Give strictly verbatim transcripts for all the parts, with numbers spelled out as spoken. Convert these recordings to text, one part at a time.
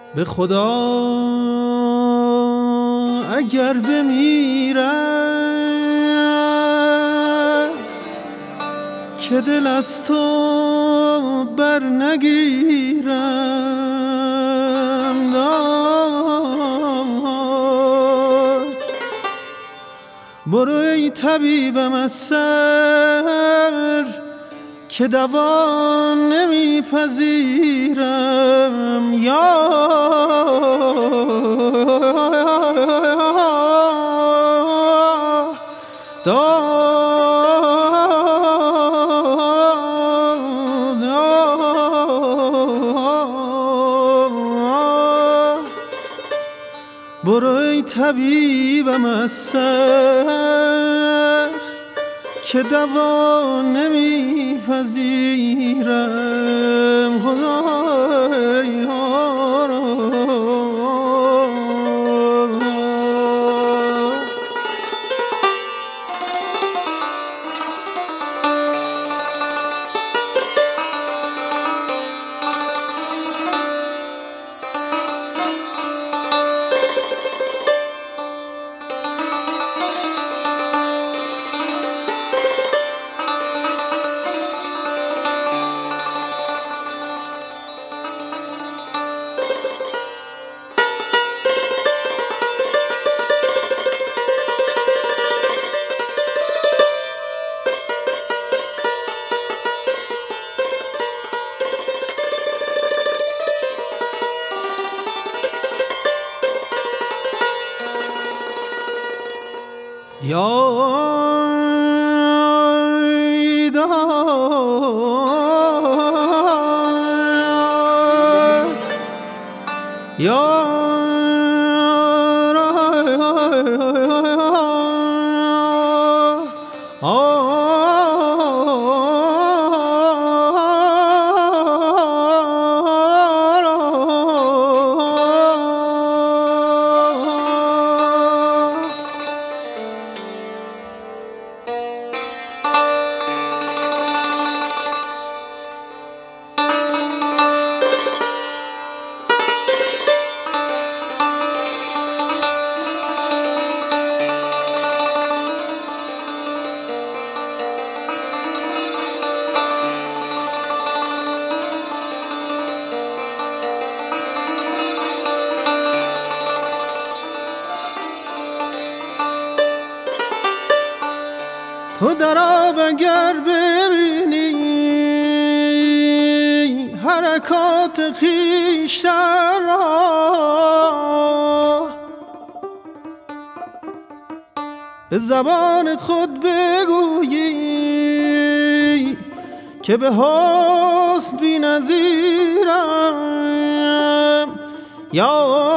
به خدا اگر بمیرم که دل از تو بر نگیرم داد. برو ای طبیبم از سر که دوا نمیپذیرم یا برو ای طبیبم از سر که دوا نمیپذیرم خدایا. تو در آب اگر ببینی حرکات خویشتن را، به زبان خود بگویی که به حسن بی نظیرم یا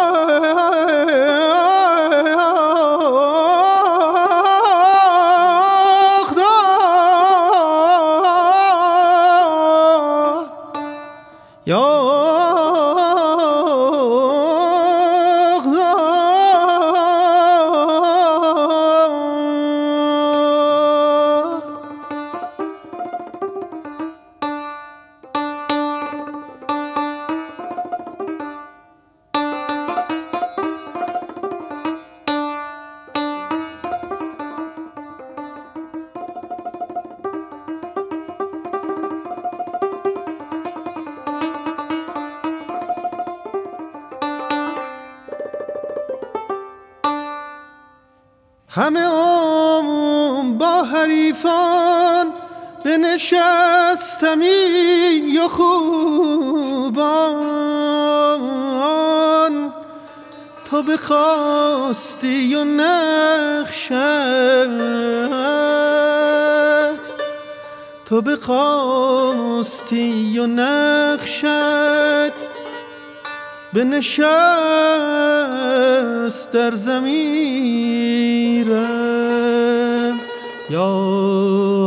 همه عمر با حریفان بنشستمی و خوبان، تو بخواستی و نقشت تو بخواستی و نقشت بنشست در ضمیرم یا